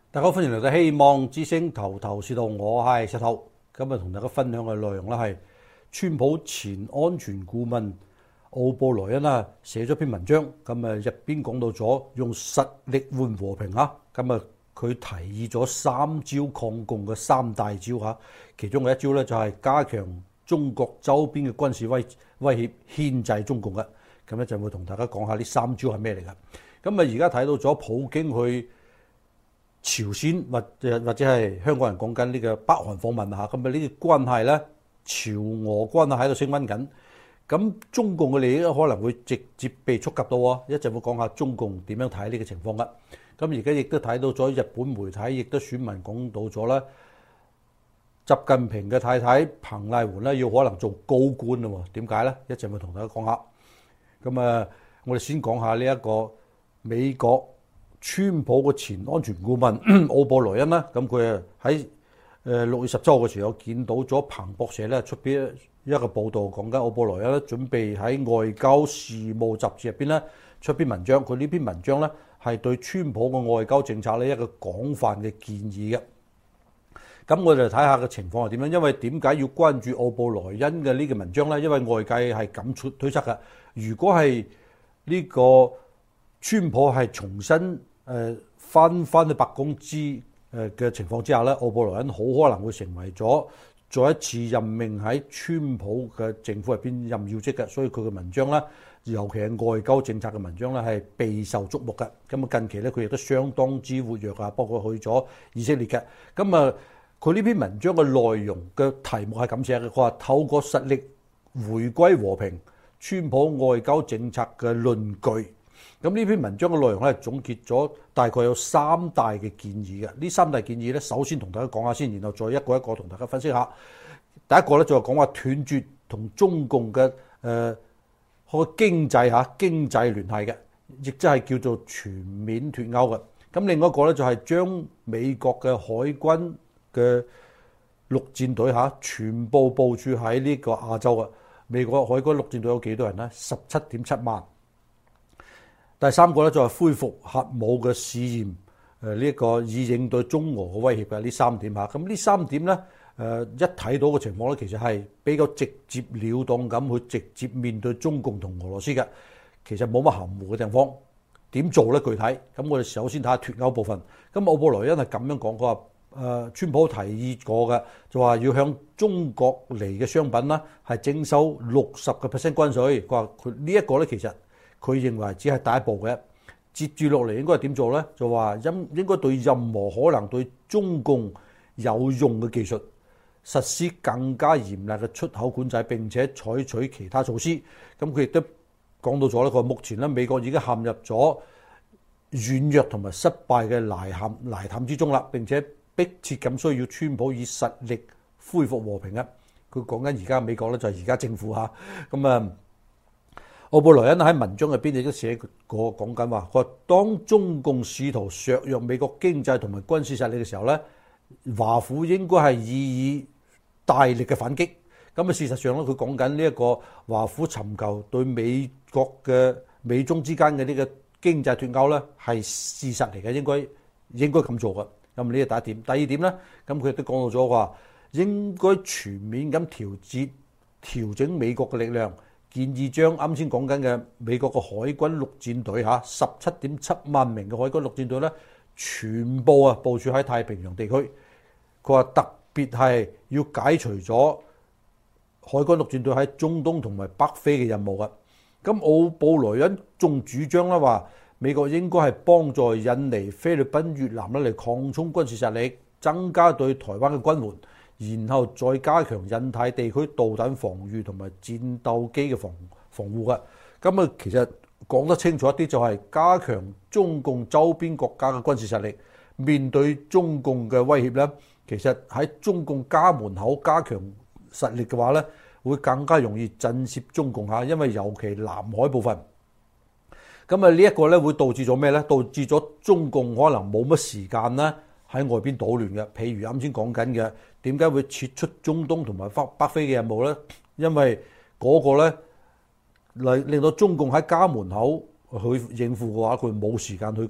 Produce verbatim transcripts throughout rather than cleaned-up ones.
大家好，歡迎嚟到希望之星頭頭是道，我係石頭。今日同大家分享嘅內容咧係川普前安全顧問奧布萊恩啊寫咗篇文章，咁啊入邊講到咗用實力換和平嚇，咁啊佢提議咗三招抗共嘅三大招嚇，其中嘅一招咧就係加強中國周邊嘅軍事威威脅，牽制中共嘅。咁咧就會同大家講下呢三招係咩嚟㗎。咁啊而家睇到咗普京去朝鮮或者或者係香港人講緊呢個北韓訪問嚇，咁啊呢啲關係咧，朝俄關係喺度升溫緊，咁中共嘅利益可能會直接被觸及到喎。一陣會講下中共點樣睇呢個情況㗎。咁而家亦都睇到咗日本媒體亦都選民講到咗啦，習近平嘅太太彭麗媛咧要可能做高官啦喎。點解咧？一陣會同大家講下。咁啊，我哋先講下呢一個美國川普嘅前安全顧問奧布萊恩啦，咁佢啊喺誒六月十七號嘅時候見到咗彭博社咧出邊一個報導，講緊奧布萊恩咧準備喺外交事務雜誌入邊咧出篇文章。佢呢篇文章咧係對川普嘅外交政策咧一個廣泛嘅建議嘅。咁我哋睇下個情況係點樣，因為點解要關注奧布萊恩嘅呢個文章咧？因為外界係咁推測嘅，如果係呢個川普係重新誒翻翻去白宮之誒嘅情況之下咧，奧布萊恩好可能會成為咗再一次任命喺川普嘅政府入邊任要職嘅，所以佢嘅文章咧，尤其係外交政策嘅文章咧，係備受矚目嘅。咁啊近期咧，佢亦都相當之活躍啊，包括去咗以色列嘅。咁啊，佢呢篇文章嘅內容嘅題目係咁寫嘅，佢話透過實力回歸和平，川普外交政策嘅論據。咁呢篇文章嘅內容咧，總結咗大概有三大嘅建議嘅。呢三大建議咧，首先同大家講下先，然後再一個一個同大家分析下。第一個咧就係講話斷絕同中共嘅誒個經濟嚇經濟聯繫嘅，亦即係叫做全面脫歐嘅。咁另外一個咧就係將美國嘅海軍嘅陸戰隊嚇全部部署喺呢個亞洲啊。美國海軍陸戰隊有幾多人咧？十七點七萬。第三個咧就係恢復核武嘅試驗，誒呢一個以應對中俄嘅威脅嘅呢三點嚇。咁呢三點咧，誒一睇到嘅情況咧，其實係比較直接了當咁去直接面對中共同俄羅斯嘅，其實冇乜含糊嘅地方。點做咧？具體咁我哋首先睇下脫歐部分。咁奧布萊恩係咁樣講，佢話誒川普提議過嘅，就話要向中國嚟嘅商品啦係徵收六十個 percent 關稅。佢話佢呢一個咧其實。佢認為只係第一步嘅，接住落嚟應該係點做呢？就話應應該對任何可能對中共有用嘅技術實施更加嚴厲嘅出口管制，並且採取其他措施。咁佢亦都講到咗咧，佢話目前咧美國已經陷入咗軟弱同埋失敗嘅泥潭泥潭之中啦，並且迫切咁需要川普以實力恢復和平啊！佢講緊而家美國咧就係而家政府嚇咁啊。奧布萊恩喺文章入邊亦都寫過講緊話，佢話當中共試圖削弱美國經濟同埋軍事實力嘅時候咧，華府應該係予以大力嘅反擊。咁啊，事實上咧，佢講緊呢一個華府尋求對美國嘅美中之間嘅呢個經濟脫鈎咧係事實嚟嘅，應該應該咁做嘅。咁呢個第一點，第二點咧，咁佢亦都講到咗話應該全面咁調節調整美國嘅力量。建議將啱先講緊嘅美國嘅海軍陸戰隊嚇十七點七萬名嘅海軍陸戰隊咧，全部啊部署喺太平洋地區。佢話特別係要解除咗海軍陸戰隊喺中東同埋北非嘅任務嘅。咁奧布萊恩仲主張咧話，美國應該係幫助印尼、菲律賓、越南咧嚟擴充軍事實力，增加對台灣嘅軍援。然後再加強印太地區導彈防禦同埋戰鬥機嘅防防護嘅。咁啊，其實講得清楚一啲就係加強中共周邊國家嘅軍事實力，面對中共嘅威脅咧，其實喺中共家門口加強實力嘅話咧，會更加容易震懾中共嚇，因為尤其南海部分。咁啊，呢一個咧會導致咗咩咧？導致咗中共可能冇乜時間咧喺外邊搗亂嘅。譬如啱先講緊嘅。點解會撤出中東同埋北北非嘅任務呢？因為嗰個咧嚟令到中共喺家門口去應付嘅話，佢冇時間去嗰啲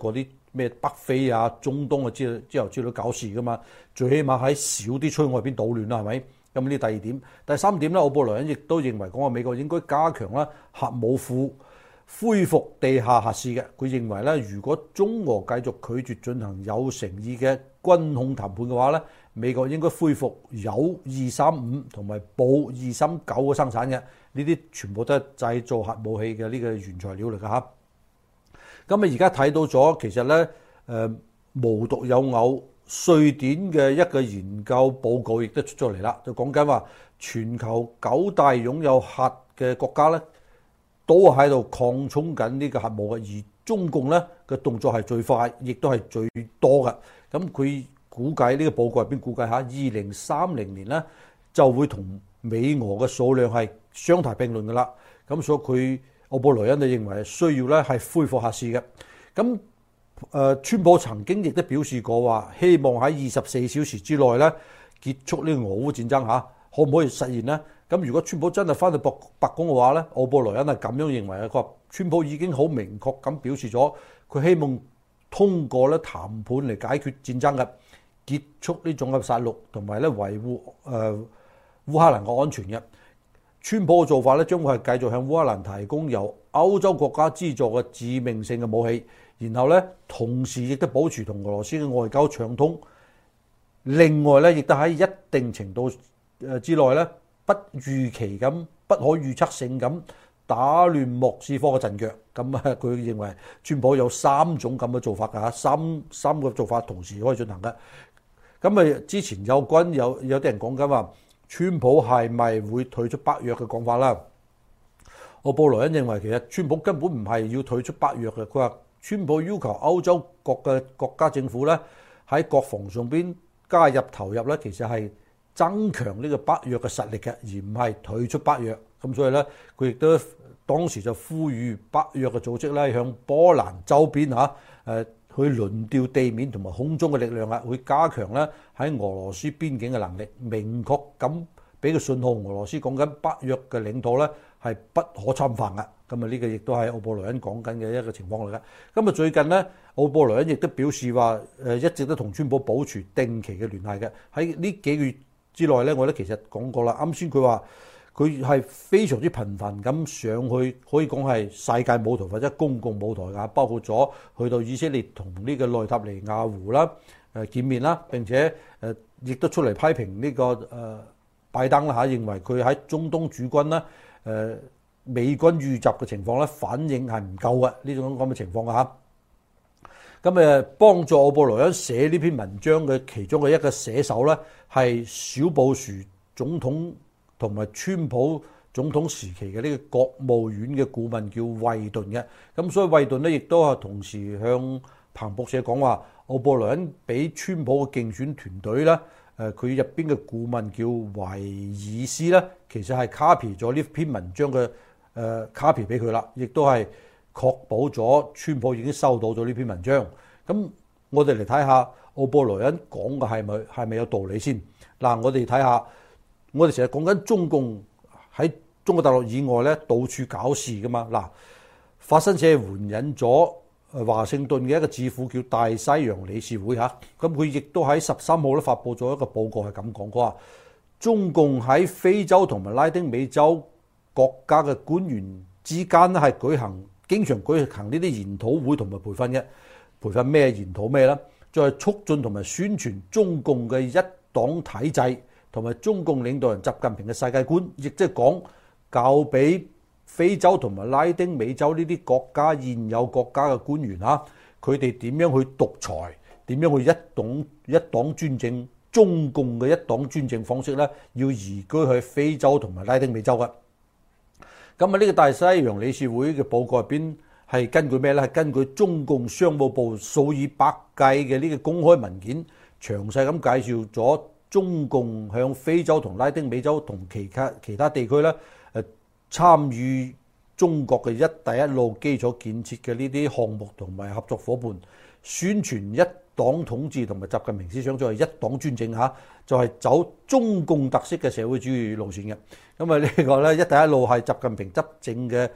咩北非啊、中東啊之之後之類搞事噶嘛，最起碼喺少啲吹外邊搗亂啦，係咪？咁呢第二點，第三點咧，奧布萊恩亦都認為講話美國應該加強啦核武庫，恢復地下核試嘅。佢認為咧，如果中俄繼續拒絕進行有誠意嘅軍控談判嘅話咧，美國應該恢復鈾二三五同埋鈈二三九嘅生產嘅。呢啲全部都係製造核武器嘅呢個原材料嚟㗎嚇。咁啊，而家睇到咗，其實咧誒無獨有偶。瑞典嘅一個研究報告亦都出咗嚟啦，就講緊話全球九大擁有核嘅國家咧，都喺度擴充緊呢個核武嘅，而中共咧嘅動作係最快，亦都係最多嘅。咁佢估計呢個報告入邊估計下，二零三零年咧就會同美俄嘅數量係相提並論㗎啦。咁所以佢奧布萊恩就認為需要咧係恢復核試嘅。咁誒，川普曾經亦都表示過話，希望喺二十四小時之內咧結束呢個俄烏戰爭嚇，可唔可以實現呢？咁如果川普真係翻到白白宮嘅話咧，奧布萊恩係咁樣認為嘅。佢話川普已經好明確咁表示咗，佢希望通過咧談判嚟解決戰爭嘅，結束呢種嘅殺戮，同埋咧維護誒、呃、烏克蘭嘅安全嘅。川普嘅做法咧，將會係繼續向烏克蘭提供由歐洲國家資助嘅致命性嘅武器。然後咧，同時亦都保持同俄羅斯嘅外交暢通。另外咧，亦都喺一定程度誒之內咧，不預期咁、不可預測性咁打亂莫斯科嘅陣腳。咁啊，佢認為川普有三種咁嘅做法㗎嚇，三三個做法同時可以進行嘅。咁啊，之前有關有有啲人講緊話，川普係咪會退出北約嘅講法啦？奧布萊恩認為其實川普根本唔係要退出北約嘅，佢話。川普要求歐洲各嘅國家政府咧喺國防上邊加入投入咧，其實係增強呢個北約嘅實力嘅，而唔係退出北約。咁所以咧，佢亦都當時就呼籲北約嘅組織咧向波蘭周邊嚇誒去輪調地面同埋空中嘅力量啊，會加強咧喺俄羅斯邊境嘅能力，明確咁俾個信號，俄羅斯講緊北約嘅領土咧係不可侵犯嘅。咁啊，呢個亦都係奧布萊恩講緊嘅一個情況嚟嘅。咁啊，最近咧，奧布萊恩亦都表示話，誒一直都同川普保持定期嘅聯繫嘅。喺呢幾個月之內咧，我咧其實講過啦。啱先佢話佢係非常之頻繁咁上去，可以講係世界舞台或者公共舞台㗎，包括咗去到以色列同呢個內塔尼亞胡啦誒見面啦，並且誒亦都出嚟批評呢個誒拜登啦嚇，認為佢喺中東駐軍啦誒。美軍遇襲嘅情況咧，反應係唔夠嘅呢種咁嘅情況嘅嚇。咁誒幫助奧布萊恩寫呢篇文章嘅其中嘅一個寫手咧，係小布殊總統同埋川普總統時期嘅呢個國務院嘅顧問叫惠頓嘅。咁所以惠頓咧亦都係同時向彭博社講話，奧布萊恩俾川普嘅競選團隊咧，誒佢入邊嘅顧問叫維爾斯咧，其實係 copy 咗呢篇文章嘅。誒 copy 俾佢啦，亦都係確保咗川普已經收到咗呢篇文章。咁我哋嚟睇下奧布萊恩講嘅係咪係咪有道理先？嗱，我哋睇下，我哋成日講緊中共喺中國大陸以外咧，到處搞事噶嘛。嗱，法新社援引咗華盛頓嘅一個智庫叫大西洋理事會嚇，咁佢亦都喺十三號咧發布咗一個報告係咁講，佢話中共喺非洲同埋拉丁美洲國家嘅官員之間咧係舉行，經常舉行呢啲研討會同埋培訓嘅。培訓咩研討咩咧？就係促進同埋宣傳中共嘅一黨體制同埋中共領導人習近平嘅世界觀，亦即係講教俾非洲同埋拉丁美洲呢啲國家現有國家嘅官員嚇，佢哋點樣去獨裁，點樣去一黨一黨專政，中共嘅一黨專政方式咧，要移居去非洲同埋拉丁美洲嘅。咁啊，呢個大西洋理事會嘅報告入邊係根據咩咧？係根據中共商務部數以百計嘅呢個公開文件，詳細咁介紹咗中共向非洲同拉丁美洲同其他其他地區咧誒參與中國嘅一帶一路基礎建設嘅呢啲項目同埋合作伙伴，宣傳一黨統治同埋習近平思想，就係一黨專政嚇，就係走中共特色嘅社會主義路線嘅。咁啊，呢個咧一帶一路係習近平執政嘅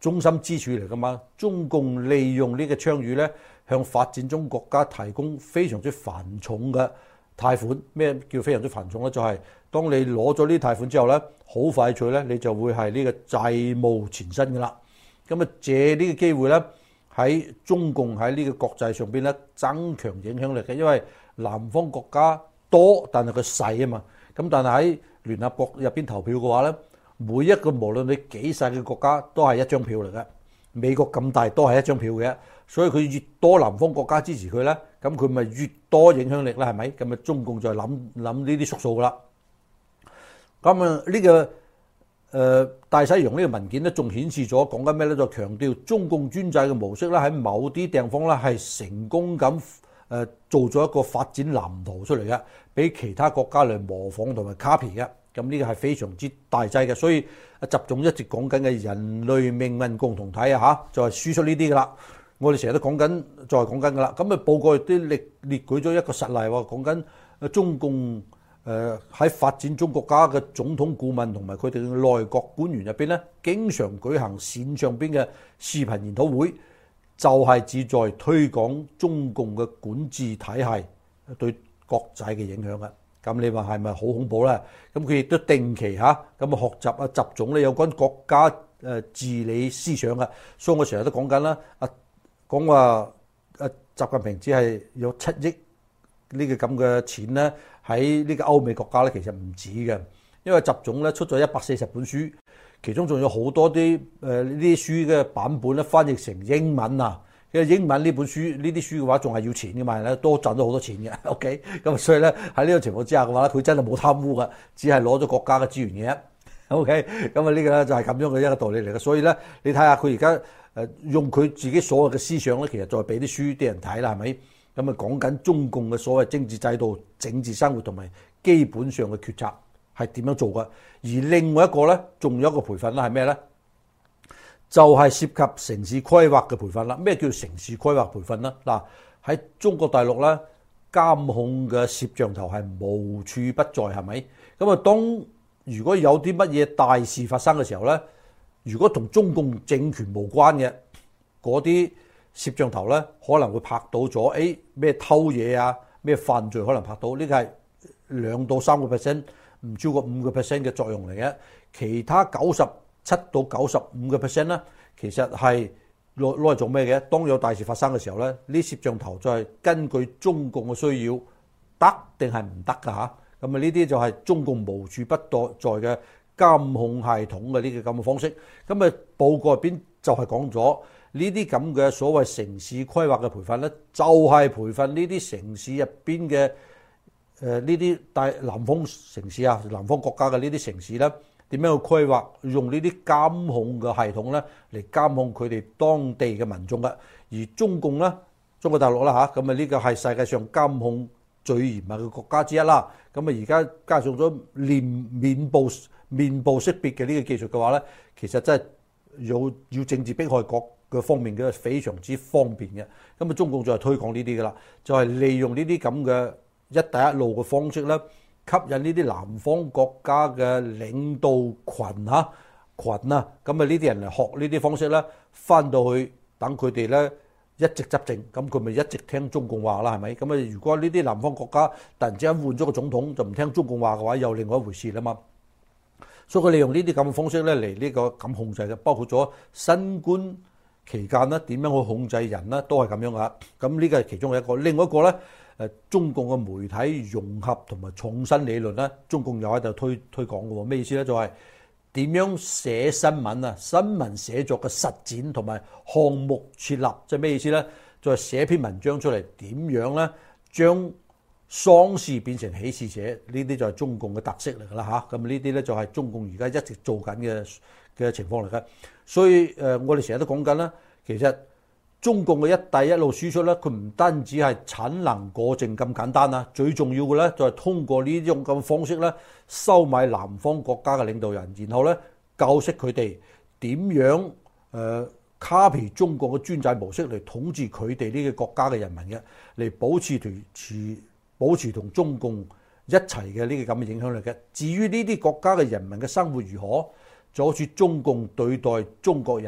中心支柱嚟噶嘛。中共利用呢個倡議咧，向發展中國家提供非常之繁重嘅貸款。咩叫非常之繁重咧？就係、是、當你攞咗呢啲貸款之後咧，好快脆咧，你就會係呢個債務纏身噶啦。咁啊，借呢個機會咧，喺中共喺呢個國際上邊咧增強影響力嘅，因為南方國家多，但係佢細啊嘛。咁但係喺聯合國入邊投票嘅話咧，每一個無論你幾細嘅國家都係一張票嚟嘅。美國咁大都係一張票嘅，所以佢越多南方國家支持佢咧，咁佢咪越多影響力啦，係咪？咁啊，中共就諗諗呢啲縮數啦。咁啊，呢個。誒、呃、大西洋呢個文件咧，仲顯示咗講緊咩咧？就強調中共專制嘅模式咧，喺某啲地方咧係成功咁誒、呃、做咗一個發展藍圖出嚟嘅，俾其他國家嚟模仿同埋 copy 嘅。咁呢個係非常之大劑嘅，所以習總一直講緊嘅人類命運共同體啊嚇，就係、是、輸出呢啲噶啦。我哋成日都講緊，再講緊噶啦。咁啊，報告亦都列列舉咗一個實例喎，講緊中共。誒喺、呃、發展中國家嘅總統顧問同埋佢哋嘅內閣官員入邊咧，經常舉行線上邊嘅視頻研討會，就係、是、旨在推廣中共嘅管治體系對國際嘅影響嘅。咁你話係咪好恐怖咧？咁佢亦都定期嚇咁啊學習啊習總咧有關國家誒治理思想嘅。所以我成日都講緊啦，啊講話啊習近平只係有七億呢個咁嘅錢咧。喺呢個歐美國家咧，其實唔止嘅，因為習總咧出咗一百四十本書，其中仲有好多啲誒呢啲書嘅版本咧翻譯成英文啊。因為英文呢本書呢啲書嘅話，仲係要錢嘅嘛，咧都賺咗好多錢嘅。OK，咁所以咧喺呢個情況之下嘅話咧，佢真係冇貪污嘅，只係攞咗國家嘅資源嘅。OK，咁啊呢個咧就係咁樣嘅一個道理嚟嘅。所以咧，你睇下佢而家誒用佢自己所謂嘅思想咧，其實再俾啲書啲人睇啦，係咪？咁啊，講緊中共嘅所謂政治制度、政治生活同埋基本上嘅決策係點樣做嘅？而另外一個咧，仲有一個培訓啦，係咩咧？就係、是、涉及城市規劃嘅培訓啦。咩叫城市規劃培訓咧？嗱，喺中國大陸咧，監控嘅攝像頭係無處不在，係咪？咁啊，當如果有啲乜嘢大事發生嘅時候咧，如果同中共政權無關嘅嗰啲攝像頭咧，可能會拍到咗，誒咩偷嘢啊，咩犯罪可能拍到，呢個係兩到三個 percent， 唔超過五個 percent 嘅作用嚟嘅。其他九十七到九十五個 percent 咧，其實係攞攞嚟做咩嘅？當有大事發生嘅時候咧，呢攝像頭就係根據中共嘅需要，得定係唔得㗎嚇？咁啊呢啲就係中共無處不在嘅監控系統嘅呢個咁嘅方式。咁啊報告入邊就係講咗。呢啲咁嘅所謂城市規劃嘅培訓咧，就係培訓呢啲城市入邊嘅誒呢啲大南方城市啊，南方國家嘅呢啲城市咧，點樣去規劃，用呢啲監控嘅系統咧嚟監控佢哋當地嘅民眾嘅。而中共咧，中國大陸啦嚇，咁啊呢個係世界上監控最嚴密嘅國家之一啦。咁啊而家加上咗面面部面部識別嘅呢個技術嘅話咧，其實真係有要政治迫害國嘅方面嘅非常之方便嘅。咁啊中共就係推廣呢啲噶啦，就係利用呢啲咁嘅一帶一路嘅方式咧，吸引呢啲南方國家嘅領導群嚇群啊，咁啊呢啲人嚟學呢啲方式咧，翻到去等佢哋咧一直執政，咁佢咪一直聽中共話啦，係咪？咁啊如果呢啲南方國家突然之間換咗個總統就唔聽中共話嘅話，又另外一回事啦嘛。所以佢利用呢啲咁嘅方式咧嚟呢個咁控制嘅，包括咗新冠期間咧點樣去控制人咧，都係咁樣噶。咁呢個係其中一個，另外一個咧誒中共嘅媒體融合同埋創新理論咧，中共又喺度推推廣嘅喎。咩意思咧？就係點樣寫新聞啊？新聞寫作嘅實踐同埋項目設立，即係咩意思咧？就係寫篇文章出嚟，點樣咧將喪事變成喜事寫，呢啲就係中共嘅特色嚟㗎啦嚇。咁呢啲咧就係中共而家一直做緊嘅嘅情況嚟嘅。所以誒，我哋成日都講緊啦，其實中共嘅一帶一路輸出咧，佢唔單止係產能過剩咁簡單啦，最重要嘅咧就係通過呢種咁嘅方式咧，收買南方國家嘅領導人，然後咧教識佢哋點樣誒 copy 中國嘅專制模式嚟統治佢哋呢個國家嘅人民嘅，嚟保持團持保持同中共一齊嘅呢個咁嘅影響力嘅。至於呢啲國家嘅人民嘅生活如何，就好似中共對待中國人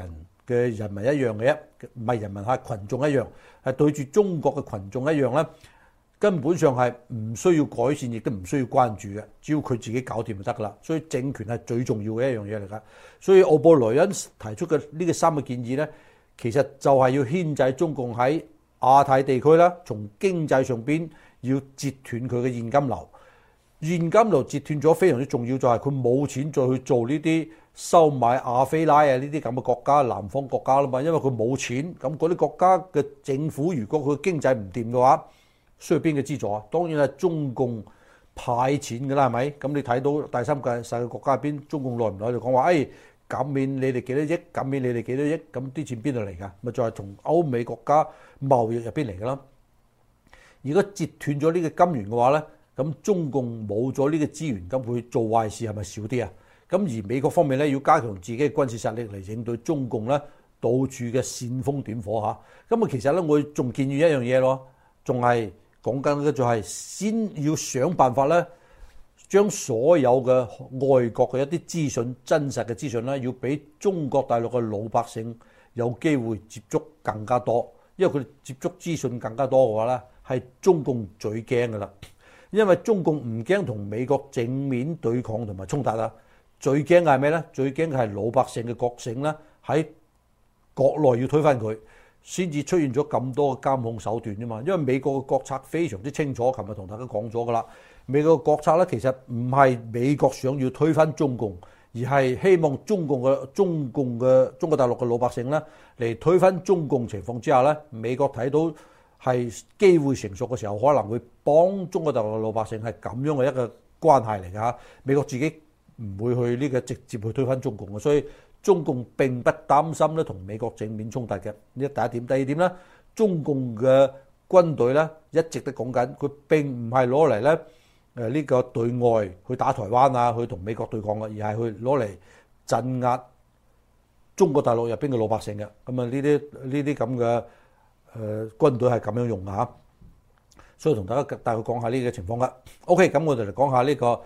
嘅人民一樣嘅啫，唔係人民係群眾一樣，係對住中國嘅群眾一樣咧，根本上係唔需要改善，亦都唔需要關注嘅，只要佢自己搞掂就得噶啦。所以政權係最重要嘅一樣嘢嚟㗎。所以奧布萊恩提出嘅呢個三個建議咧，其實就係要牽制中共喺亞太地區啦，從經濟上邊要截斷佢嘅現金流。現金流截斷咗非常之重要，就係佢冇錢再去做呢啲收買亞非拉啊呢啲咁嘅國家、南方國家啦嘛，因為佢冇錢，咁嗰啲國家嘅政府如果佢經濟唔掂嘅話，需要邊個資助啊？當然係中共派錢㗎啦，係咪？咁你睇到第三個世界國家入邊，中共耐唔耐就講話，誒減免你哋幾多億，減免你哋幾多億，咁啲錢邊度嚟㗎？咪就係從歐美國家貿易入邊嚟㗎啦。如果截斷咗呢個金源嘅話咧，咁中共冇咗呢個資源，咁佢做壞事係咪少啲啊？咁而美國方面咧，要加強自己嘅軍事實力嚟應對中共咧到處嘅煽風點火嚇。咁啊，其實咧我仲建議一樣嘢咯，仲係講緊嘅就係先要想辦法咧，將所有嘅外國嘅一啲資訊、真實嘅資訊咧，要俾中國大陸嘅老百姓有機會接觸更加多，因為佢哋接觸資訊更加多嘅話咧，係中共最驚㗎啦。因為中共唔驚同美國正面對抗同埋衝突啊，最驚嘅係咩咧？最驚嘅係老百姓嘅覺醒咧，喺國內要推翻佢，先至出現咗咁多嘅監控手段啫嘛。因為美國嘅國策非常之清楚，琴日同大家講咗噶啦。美國嘅國策咧，其實唔係美國想要推翻中共，而係希望中共嘅中共嘅中國大陸嘅老百姓咧嚟推翻中共情況之下咧，美國睇到係機會成熟嘅時候，可能會幫中國大陸嘅老百姓係咁樣嘅一個關係嚟㗎嚇。美國自己唔會去呢個直接去推翻中共嘅，所以中共並不擔心咧同美國正面衝突嘅。呢第一點，第二點咧，中共嘅軍隊咧一直都講緊，佢並唔係攞嚟咧誒呢個對外去打台灣啊，去同美國對抗嘅，而係去攞嚟鎮壓中國大陸入邊嘅老百姓嘅。咁啊呢啲呢啲咁嘅。誒、呃、軍隊係咁樣用嘅嚇，所以同大家大概講下呢個情況㗎。OK，咁我哋嚟講下呢個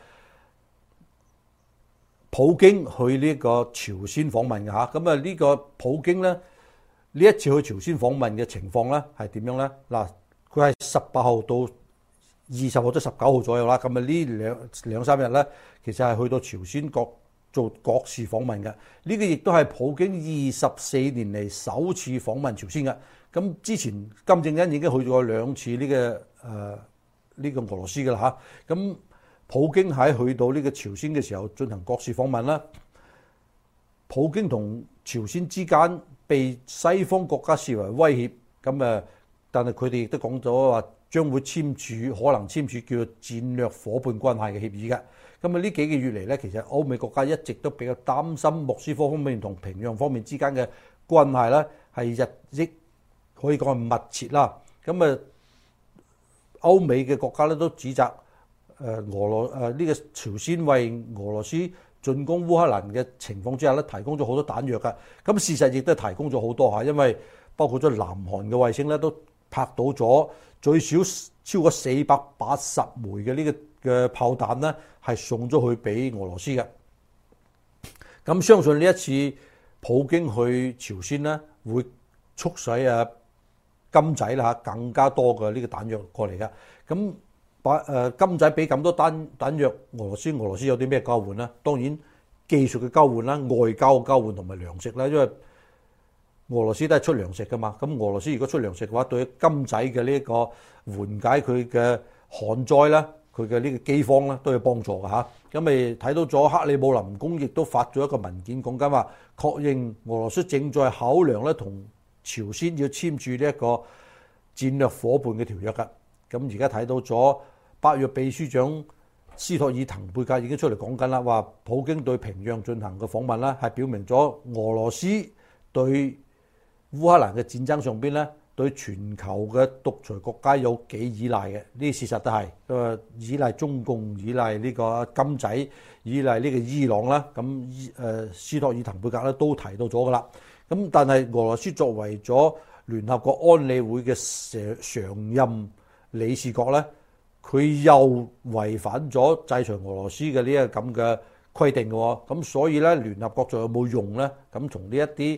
普京去呢個朝鮮訪問嘅嚇。咁啊呢個普京咧呢一次去朝鮮訪問嘅情況咧係點樣咧？嗱，佢係十八號到二十號即十九號左右啦。咁啊呢兩兩三日咧，其實係去到朝鮮國做國事訪問嘅。呢、這個亦都係普京二十四年嚟首次訪問朝鮮嘅。咁之前金正恩已經去過兩次呢、這個誒呢、呃這個俄羅斯嘅啦嚇。咁普京喺去到呢個朝鮮嘅時候進行國事訪問啦。普京同朝鮮之間被西方國家視為威脅，咁誒，但係佢哋亦都講咗話將會簽署可能簽署叫做戰略伙伴關係嘅協議嘅。咁啊呢幾個月嚟咧，其實歐美國家一直都比較擔心莫斯科方面同平壤方面之間嘅關係咧係日益可以講係密切啦。咁啊，歐美嘅國家咧都指責誒俄羅誒呢個朝鮮為俄羅斯進攻烏克蘭嘅情況之下咧，提供咗好多彈藥㗎。咁事實亦都提供咗好多嚇，因為包括咗南韓嘅衛星咧都拍到咗最少超過四百八十枚嘅呢個嘅炮彈咧，係送咗去俾俄羅斯嘅。咁相信呢一次普京去朝鮮咧，會促使啊金仔啦嚇更加多嘅呢個彈藥過嚟嘅。咁把誒金仔俾咁多彈彈藥俄羅斯，俄羅斯有啲咩交換咧？當然技術嘅交換啦、外交嘅交換同埋糧食啦，因為俄羅斯都係出糧食噶嘛。咁俄羅斯如果出糧食嘅話，對金仔嘅呢一個緩解佢嘅旱災啦、佢嘅呢個饑荒啦，都有幫助嘅嚇。咁咪睇到咗克里姆林宮亦都發咗一個文件，講緊話確認俄羅斯正在考量咧同朝鮮要簽署呢一個戰略伙伴嘅條約㗎。咁而家睇到咗北約秘書長斯托爾滕貝格已經出嚟講緊啦，話普京對平壤進行嘅訪問啦，係表明咗俄羅斯對烏克蘭嘅戰爭上邊咧，對全球嘅獨裁國家有幾依賴嘅。呢啲事實都係，誒依賴中共、依賴呢個金仔、依賴呢個伊朗啦。咁誒斯托爾滕貝格咧都提到咗噶啦。咁但係俄羅斯作為咗聯合國安理會嘅常任理事國咧，佢又違反咗制裁俄羅斯嘅呢個咁嘅規定嘅喎。咁所以咧，聯合國仲有冇用咧？咁從呢一啲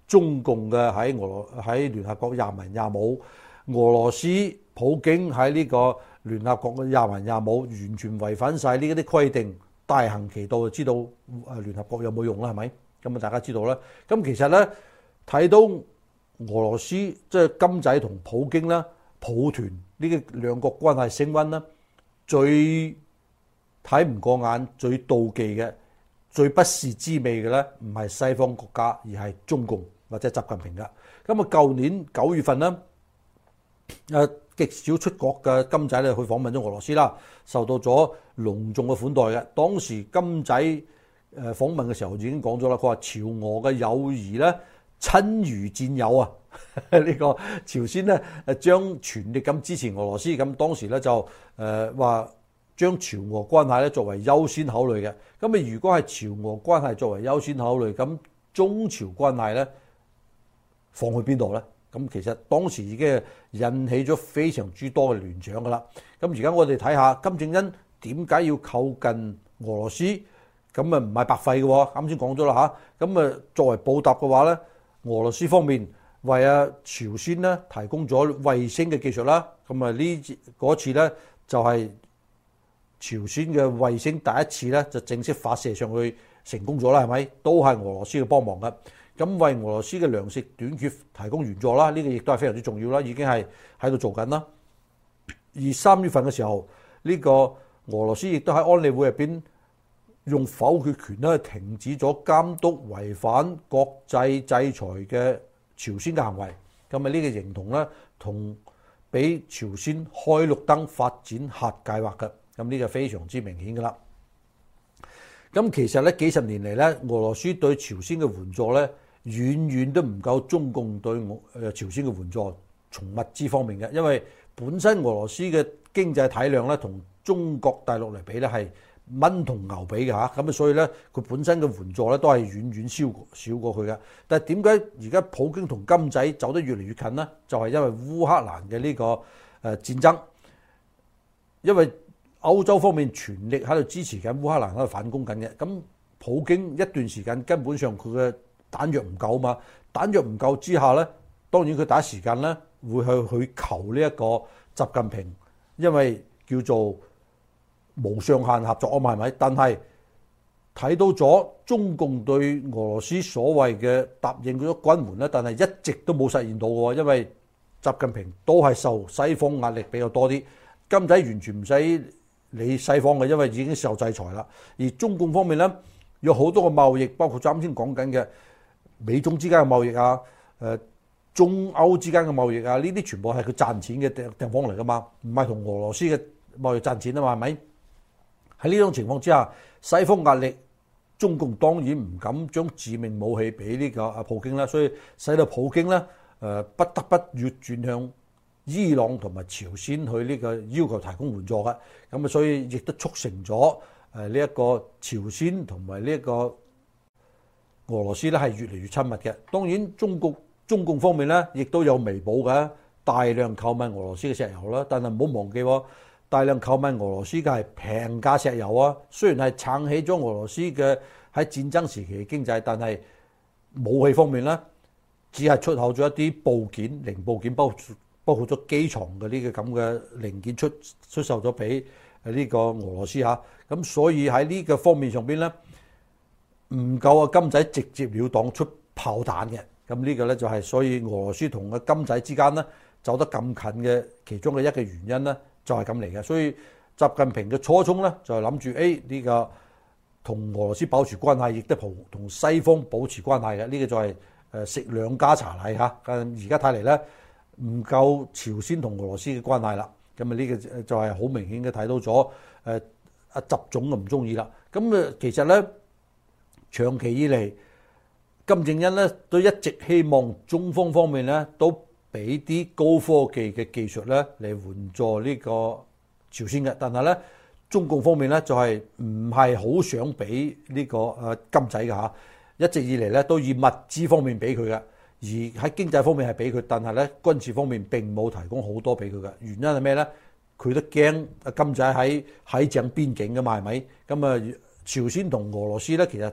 中共嘅喺俄羅喺聯合國廿文廿武，俄羅斯普京喺呢個聯合國嘅廿文廿武完全違反晒呢一啲規定，大行其道就知道誒聯合國有冇用啦，係咪？咁啊大家知道啦。咁其實咧睇到俄羅斯即係金仔同普京啦、抱團呢個兩國關係升溫啦，最睇唔過眼、最妒忌嘅、最不是滋味嘅咧，唔係西方國家，而係中共或者習近平㗎。咁啊，舊年九月份咧，誒極少出國嘅金仔咧去訪問咗俄羅斯啦，受到咗隆重嘅款待嘅。當時金仔誒訪問嘅時候已經講咗啦，佢話朝俄嘅友誼咧親如戰友啊！呢、這個朝鮮咧誒將全力咁支持俄羅斯，咁當時咧就誒話將朝俄關係咧作為優先考慮嘅。咁啊，如果係朝俄關係作為優先考慮，咁中朝關係咧放去邊度咧？咁其實當時已經引起咗非常之多嘅聯想噶啦。咁而家我哋睇下金正恩點解要靠近俄羅斯？咁啊唔係白費嘅喎。啱先講咗啦嚇。咁啊作為報答嘅話咧，俄羅斯方面為啊朝鮮咧提供咗衛星嘅技術啦。咁啊呢嗰次咧就係朝鮮嘅衛星第一次咧就正式發射上去成功咗啦，係咪？都係俄羅斯嘅幫忙嘅。咁為俄羅斯嘅糧食短缺提供援助啦，呢、這個亦都係非常之重要啦，已經係喺度做緊啦。而三月份嘅時候，呢、這個俄羅斯亦都喺安理會入邊用否決權咧停止咗監督違反國際制裁嘅朝鮮嘅行為。咁啊呢個形同咧同俾朝鮮開綠燈發展核計劃嘅，咁呢個非常之明顯㗎啦。咁其實咧幾十年嚟咧，俄羅斯對朝鮮嘅援助咧，遠遠都唔夠中共對誒朝鮮嘅援助，從物資方面嘅，因為本身俄羅斯嘅經濟體量咧，同中國大陸嚟比咧係蚊同牛比嘅嚇，咁啊所以咧佢本身嘅援助咧都係遠遠少少過佢嘅。但係點解而家普京同金仔走得越嚟越近呢？就係因為烏克蘭嘅呢個誒戰爭，因為歐洲方面全力喺度支持緊烏克蘭喺度反攻緊嘅，咁普京一段時間根本上佢嘅彈藥唔夠嘛，彈藥唔夠之下咧，當然佢第一時間咧會去去求呢一個習近平，因為叫做無上限合作啊嘛，係咪？但係睇到咗中共對俄羅斯所謂嘅答應咗軍援咧，但係一直都冇實現到嘅，因為習近平都係受西方壓力比較多啲，金仔完全唔使理西方嘅，因為已經受制裁啦。而中共方面咧有好多個貿易，包括啱先講緊嘅美中之間嘅貿易啊，誒中歐之間嘅貿易啊，呢啲全部係佢賺錢嘅地地方嚟噶嘛，唔係同俄羅斯嘅貿易賺錢啊嘛，係咪？喺呢種情況之下，西方壓力，中共當然唔敢將致命武器俾呢個阿普京啦，所以使到普京咧誒不得不要轉向伊朗同埋朝鮮去呢個要求提供援助嘅，咁啊所以亦都促成咗誒呢一個朝鮮同埋呢一個俄羅斯咧係越嚟越親密嘅。當然中國中共方面咧亦都有彌補嘅，大量購買俄羅斯嘅石油啦，但係唔好忘記喎，大量購買俄羅斯嘅係平價石油啊，雖然係撐起咗俄羅斯嘅喺戰爭時期嘅經濟，但係武器方面咧只係出口咗一啲部件、零部件，包括包括咗機床嘅呢個咁嘅零件出出售咗俾呢個俄羅斯嚇，咁所以喺呢個方面上邊咧唔夠啊金仔直接了當出炮彈嘅，咁呢個咧就係所以俄羅斯同個金仔之間咧走得咁近嘅其中嘅一個原因咧就係咁嚟嘅。所以習近平嘅初衷咧就係諗住誒呢個同俄羅斯保持關係，亦都同同西方保持關係嘅，呢個就係誒食兩家茶禮嚇。而家睇嚟咧唔夠朝鮮同俄羅斯嘅關係啦，咁啊呢個就係好明顯嘅睇到咗誒阿習總就唔中意啦。咁啊其實咧長期以嚟，金正恩咧都一直希望中方方面咧都俾啲高科技嘅技術咧嚟援助呢個朝鮮嘅，但係咧中共方面咧就係唔係好想俾呢個誒金仔嘅嚇，一直以嚟咧都以物資方面俾佢嘅。而喺經濟方面係俾佢，但係咧軍事方面並冇提供好多俾佢嘅。原因係咩咧？佢都驚啊金仔喺喺正邊境㗎嘛，係咪？咁啊，朝鮮同俄羅斯咧其實誒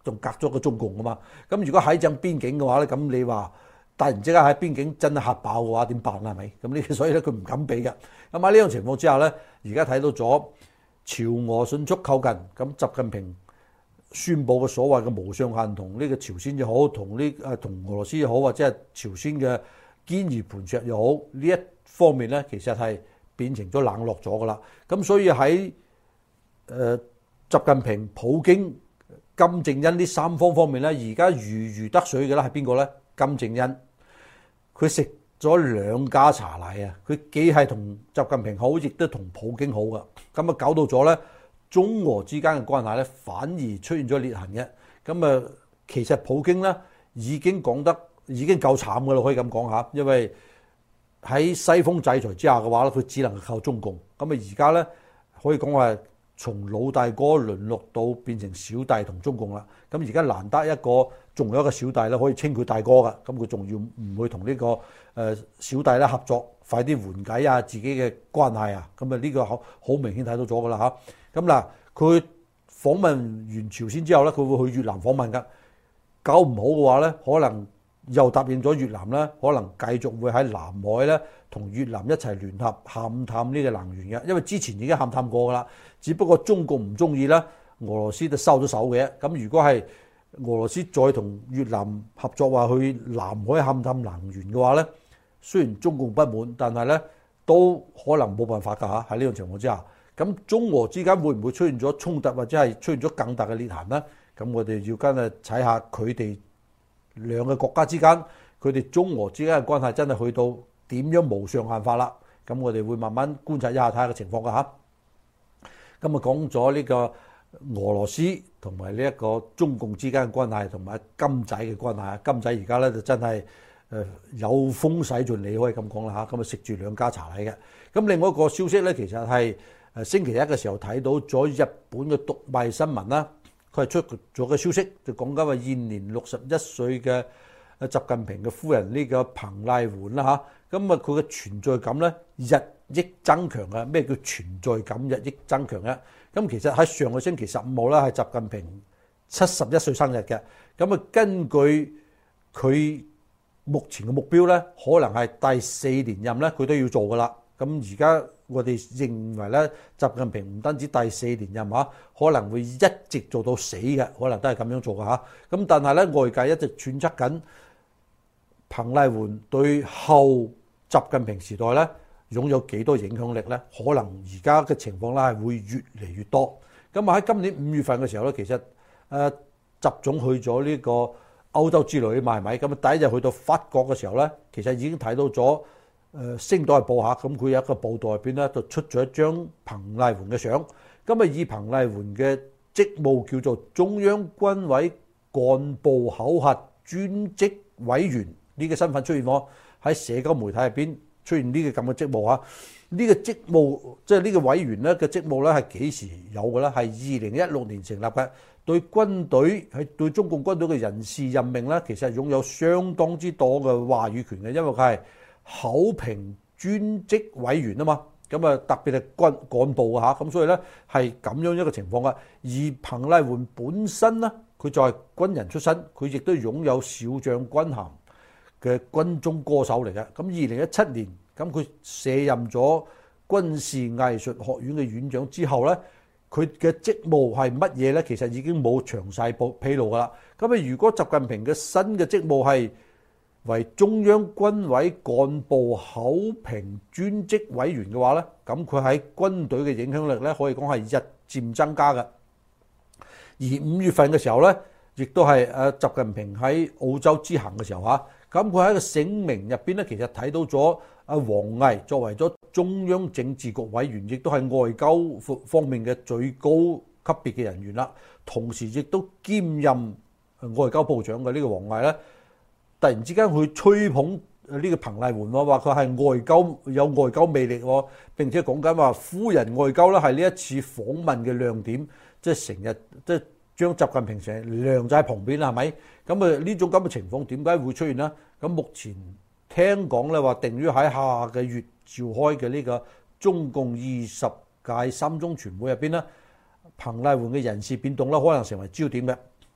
仲隔咗個中共啊嘛。咁如果喺正邊境嘅話咧，咁你話突然之間喺邊境真係嚇爆嘅話點辦啊？係咪？咁呢？所以咧佢唔敢俾嘅。咁喺呢種情況之下咧，而家睇到咗朝俄迅速靠近，咁習近平宣佈嘅所謂嘅無上限同呢個朝鮮又好，同呢誒同俄羅斯又好，或者係朝鮮嘅堅如磐石又好，呢一方面咧其實係變成咗冷落咗噶啦。咁所以喺誒習近平、普京、金正恩呢三方方面咧，而家如魚得水嘅咧係邊個咧？金正恩，佢食咗兩家茶禮啊！佢既係同習近平好，亦都同普京好噶。咁啊搞到咗咧，中俄之間嘅關係咧反而出現咗裂痕嘅。咁啊，其實普京咧已經講得已經夠慘噶啦，可以咁講下。因為喺西方制裁之下嘅話咧，佢只能靠中共。咁啊，而家咧可以講話從老大哥淪落到變成小弟同中共啦。咁而家難得一個，仲有一個小弟咧可以稱佢大哥噶。咁佢仲要唔會同呢個誒小弟咧合作，快啲緩解啊自己嘅關係啊。咁啊呢個好好明顯睇到咗噶啦嚇。咁嗱，佢訪問完朝鮮之後咧，佢會去越南訪問噶。搞唔好嘅話咧，可能又答應咗越南咧，可能繼續會喺南海咧同越南一齊聯合勘探呢個能源嘅。因為之前已經勘探過噶啦，只不過中共唔中意啦，俄羅斯就收咗手嘅。咁如果係俄羅斯再同越南合作話去南海勘探能源嘅話咧，雖然中共不滿，但係咧都可能冇辦法㗎嚇。喺呢種情況之下，咁中俄之間會唔會出現咗衝突，或者係出現咗更大嘅裂痕咧？咁我哋要跟啊睇下佢哋兩個國家之間，佢哋中俄之間嘅關係真係去到點樣無上限法啦。咁我哋會慢慢觀察一下睇下個情況㗎嚇。咁啊講咗呢個俄羅斯同埋呢一個中共之間嘅關係，同埋金仔嘅關係啊。金仔而家咧就真係誒有風使盡，你可以咁講啦嚇。咁啊食住兩家茶禮嘅。咁另外一個消息咧，其實係誒星期一嘅時候睇到咗日本嘅讀賣新聞啦。佢係出咗個消息，就講緊話現年六十一歲嘅習近平嘅夫人呢個彭麗媛啦嚇。咁啊佢嘅存在感咧日益增強啊！咩叫存在感日益增強咧？咁其實喺上個星期十五號咧係習近平七十一歲生日嘅。咁啊根據佢目前嘅目標咧，可能係第四連任咧，佢都要做噶啦。咁而家我哋認為咧，習近平唔單止第四連任嚇，可能會一直做到死嘅，可能都係咁樣做嘅嚇。咁但係咧，外界一直揣測緊彭麗媛對後習近平時代咧擁有幾多影響力咧？可能而家嘅情況咧係會越嚟越多。咁啊喺今年五月份嘅時候咧，其實誒習總去咗呢個歐洲之旅嘛係咪？咁啊第一日去到法國嘅時候咧，其實已經睇到咗。誒《星島日報》嚇，咁佢有一個報道入邊咧，就出咗一張彭麗媛嘅相。咁啊，以彭麗媛嘅職務叫做中央軍委幹部考核專職委員呢個身份出現喎，喺社交媒體入邊出現呢個咁嘅職務嚇。呢個職務即係呢個委員咧嘅職務咧係幾時有嘅咧？係二零一六年成立嘅，對軍隊係對中共軍隊嘅人事任命咧，其實係擁有相當之多嘅話語權嘅，因為佢係考評專職委員啊嘛，咁啊特別係軍幹部啊嚇，咁所以咧係咁樣一個情況啊。而彭麗媛本身咧，佢就係軍人出身，佢亦都擁有少將軍銜嘅軍中歌手嚟嘅。咁二零一七年，咁佢卸任咗軍事藝術學院嘅院長之後咧，佢嘅職務係乜嘢咧？其實已經冇詳細報披露噶啦。咁啊，如果習近平嘅新嘅職務係為中央軍委幹部考評專職委員嘅話咧，咁佢喺軍隊嘅影響力咧，可以講係日漸增加嘅。而五月份嘅時候咧，亦都係誒習近平喺澳洲之行嘅時候嚇，咁佢喺個聲明入邊咧，其實睇到咗阿王毅作為咗中央政治局委員，亦都係外交方面嘅最高級別嘅人員啦，同時亦都兼任外交部長嘅呢個王毅咧。突然之間去吹捧呢個彭麗媛喎，話佢係外交有外交魅力喎，並且講緊話夫人外交咧係呢一次訪問嘅亮點，即係成日即係將習近平成日晾在旁邊啦，係咪？咁啊呢種咁嘅情況點解會出現呢？咁目前聽講咧話定於喺下個月召開嘅呢個中共二十屆三中全會入邊咧，彭麗媛嘅人事變動咧可能成為焦點嘅。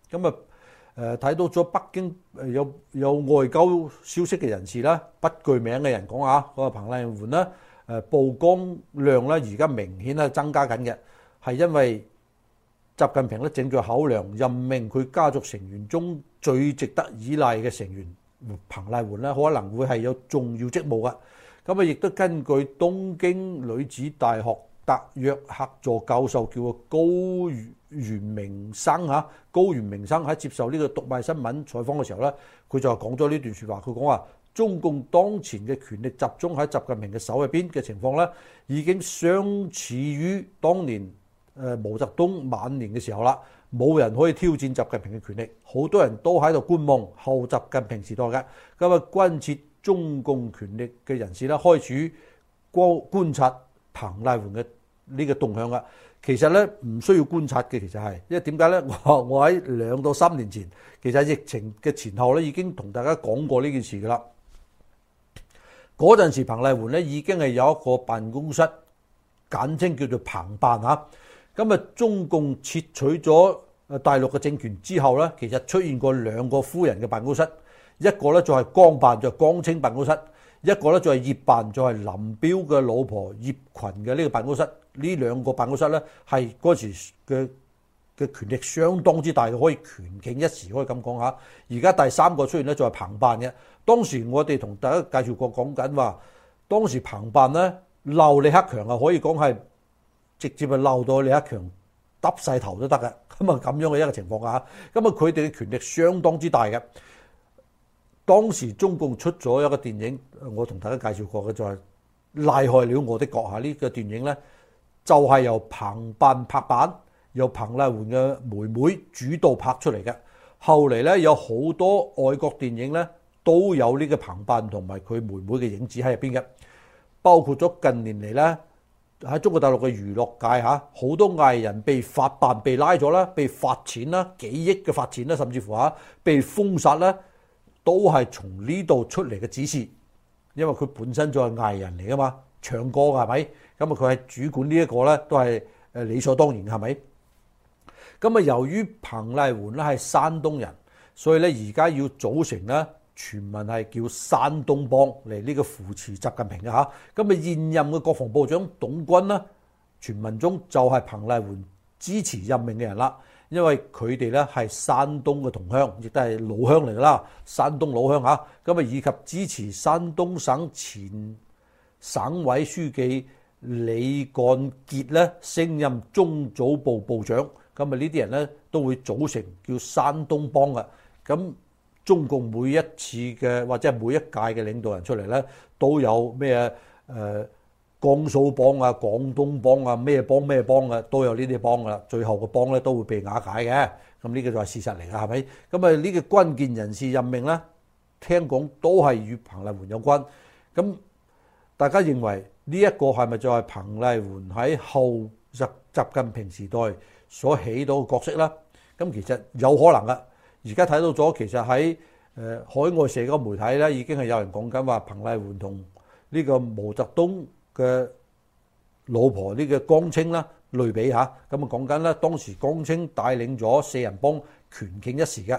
咁啊誒睇到咗北京有有外交消息嘅人士啦，不具名嘅人講啊，個彭麗媛咧誒曝光量咧而家明顯係增加緊嘅，係因為習近平咧正在考量任命佢家族成員中最值得依賴嘅成員彭麗媛咧，可能會係有重要職務嘅。咁啊，亦都根據東京女子大學特約客座教授叫做高原明生嚇，高原明生喺接受呢個讀賣新聞採訪嘅時候咧，佢就講咗呢段説話。佢講話中共當前嘅權力集中喺習近平嘅手入邊嘅情況咧，已經相似於當年誒毛澤東晚年嘅時候啦。冇人可以挑戰習近平嘅權力，好多人都喺度觀望後習近平時代嘅。咁啊，關切中共權力嘅人士咧，開始觀觀察彭麗媛嘅呢個動向啦。其實咧唔需要觀察嘅，其實係因為點解咧？我我喺兩到三年前，其實疫情嘅前後咧已經同大家講過呢件事噶啦。嗰陣時彭麗媛咧已經係有一個辦公室，簡稱叫做彭辦嚇。咁啊，中共撤取咗大陸嘅政權之後咧，其實出現過兩個夫人嘅辦公室，一個咧就係江辦，就係江青辦公室；一個咧就係葉辦，就係林彪嘅老婆葉群嘅呢個辦公室。呢兩個辦公室咧係嗰時嘅嘅權力相當之大嘅，可以權傾一時，可以咁講下。而家第三個出現咧就係彭辦嘅。當時我哋同大家介紹過講緊話，當時彭辦咧鬧李克強啊，可以講係直接係鬧到李克強耷晒頭都得嘅。咁啊咁樣嘅一個情況下，咁啊佢哋嘅權力相當之大嘅。當時中共出咗一個電影，我同大家介紹過嘅就係《賴害了我的閣下》呢個電影咧，就係由彭辦拍板，由彭麗媛嘅妹妹主導拍出嚟嘅。後嚟咧有好多外國電影咧都有呢個彭辦同埋佢妹妹嘅影子喺入邊嘅，包括咗近年嚟咧喺中國大陸嘅娛樂界嚇，好多藝人被法辦被拉咗啦，被罰錢啦，幾億嘅罰錢啦，甚至乎嚇被封殺啦，都係從呢度出嚟嘅指示，因為佢本身就係藝人嚟噶嘛，唱歌係咪？咁啊佢係主管呢一個咧，都係誒理所當然係咪？咁啊由於彭麗媛咧係山東人，所以咧而家要組成咧傳聞係叫山東幫嚟呢個扶持習近平嘅嚇。咁啊現任嘅國防部長董軍咧，傳聞中就係彭麗媛支持任命嘅人啦。因為佢哋咧係山東嘅同鄉，亦都係老鄉嚟㗎啦，山東老鄉嚇。咁啊以及支持山東省前省委書記李幹傑咧升任中組部部長。咁啊呢啲人咧都會組成叫山東幫嘅。咁中共每一次嘅或者係每一屆嘅領導人出嚟咧，都有咩誒江蘇幫啊、廣東幫啊、咩幫咩幫啊，都有呢啲幫噶啦。最後個幫咧都會被瓦解嘅。咁呢個就係事實嚟㗎，係咪？咁啊呢個關鍵人士任命咧，聽講都係與彭麗媛有關。咁大家認為呢一個係咪就係彭麗媛喺後習習近平時代所起到嘅角色咧？咁其實有可能㗎。而家睇到咗，其實喺誒海外社交媒體咧，已經係有人講緊話彭麗媛同呢個毛澤東嘅老婆呢個江青啦類比下，咁啊講緊咧當時江青帶領咗四人幫權傾一時嘅，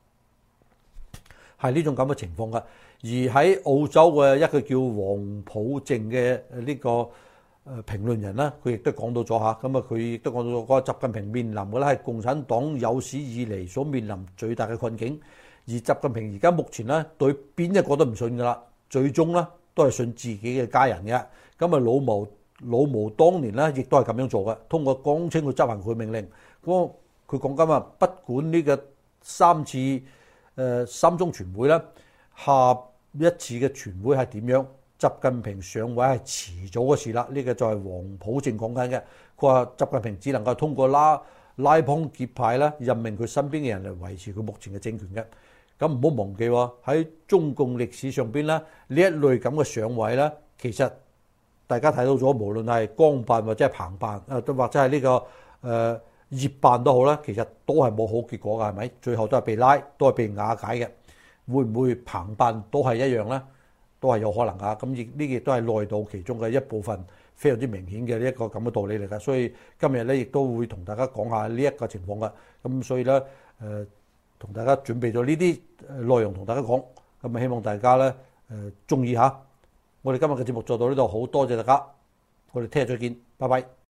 係呢種咁嘅情況㗎。而喺澳洲嘅一個叫黃普正嘅呢個誒評論人啦，佢亦都講到咗下，咁啊佢亦都講到咗個習近平面臨嘅咧係共產黨有史以嚟所面臨最大嘅困境，而習近平而家目前咧對邊一個都唔信㗎啦，最終咧都係信自己嘅家人嘅。咁啊老毛老毛當年咧亦都係咁樣做嘅，通過江青去執行佢命令。咁佢講緊話，不管呢個三次誒、呃、三中全會咧，下一次嘅全會係點樣，習近平上位係遲早嘅事啦。呢、這個就係黃普正講緊嘅。佢話習近平只能夠通過拉拉幫結派咧，任命佢身邊嘅人嚟維持佢目前嘅政權嘅。咁唔好忘記喎，喺中共歷史上邊咧，呢一類咁嘅上位咧，其實大家睇到咗，無論係江辦或者係彭辦，誒都或者係呢、這個誒、呃、葉辦都好啦，其實都係冇好結果㗎，係咪？最後都係被拉，都係被瓦解嘅。會唔會彭辦都係一樣咧？都係有可能㗎。咁亦呢亦都係內道其中嘅一部分，非常之明顯嘅呢一個咁嘅道理嚟㗎。所以今日咧亦都會同大家講下呢一個情況㗎。咁所以咧誒同大家準備咗呢啲內容同大家講，咁啊希望大家咧誒中意嚇。我哋今日嘅節目做到呢度，好多謝大家，我哋聽日再見，拜拜。